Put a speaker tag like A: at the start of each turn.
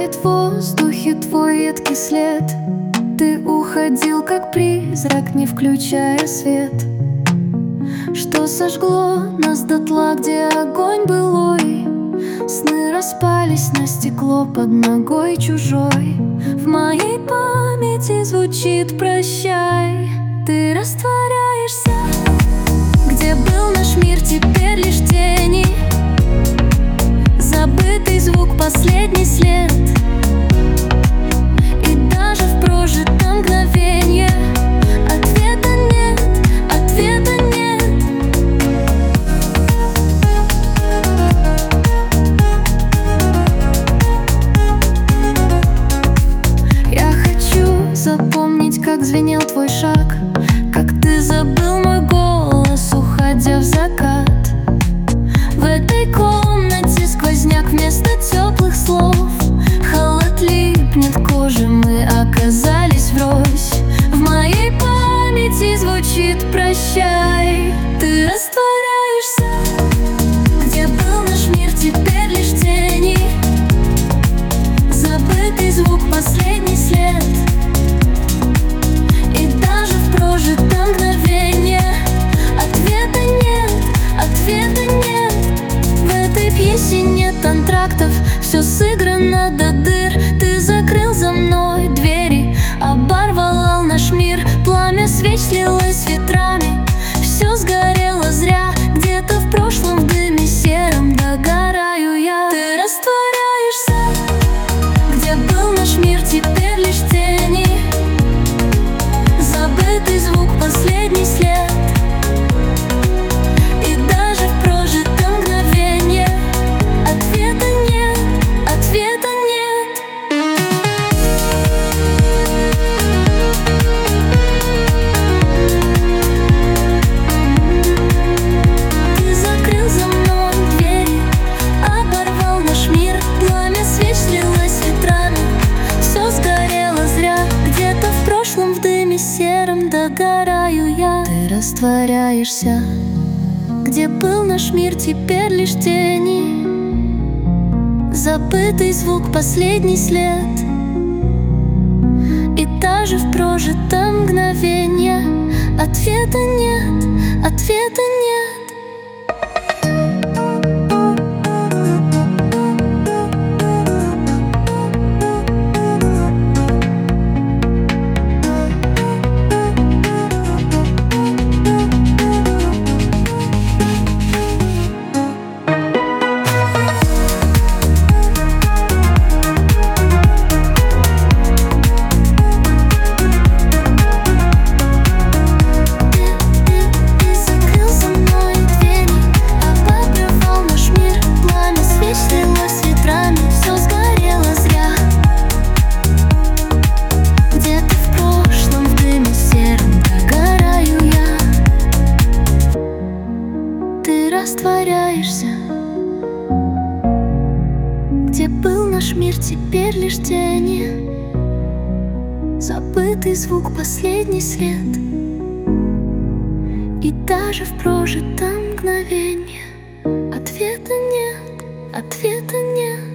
A: Тает в воздухе твой едкий след. Ты уходил, как призрак, не включая свет. Что сожгло нас дотла, где огонь былой? Сны распались на стекло под ногой чужой. В моей памяти звучит «прощай». Ты растворяешься. Где был наш мир, теперь лишь тени. Забытый звук, последний след. И даже в прожитом мгновенье ответа нет, ответа нет. Я хочу запомнить, как звенел твой шаг, как ты забыл мой голос, уходя в закат. В этой комнате сквозняк вместо теплых слов. Холод липнет к коже, мы оказались врозь. В моей памяти звучит «прощай». Ты растворяешься. Где был наш мир, теперь лишь тени. Забытый звук, последний след. И даже в прожитом мгновенье ответа нет, ответа нет. В этой пьесе нет антрактов, все сыграно до дыр. Ты закрыл за мной двери, оборвал наш мир. Пламя свеч слилось ветрами, все сгорело зря. Где-то в прошлом в дыме сером догораю я. Ты растворяешься. Где был наш мир, теперь лишь тени. Забытый звук, последний след. И даже в прожитом мгновенье ответа нет, ответа нет. Ты закрыл за мной двери, оборвал наш мир. Пламя свеч слилось ветрами, все сгорело зря. Где-то в прошлом в дыме сером догораю я. Ты растворяешься. Где был наш мир, теперь лишь тени. Забытый звук, последний след. И даже в прожитом мгновенье ответа нет, ответа нет. Растворяешься. Где был наш мир, теперь лишь тени. Забытый звук, последний след. И даже в прожитом мгновенье ответа нет, ответа нет.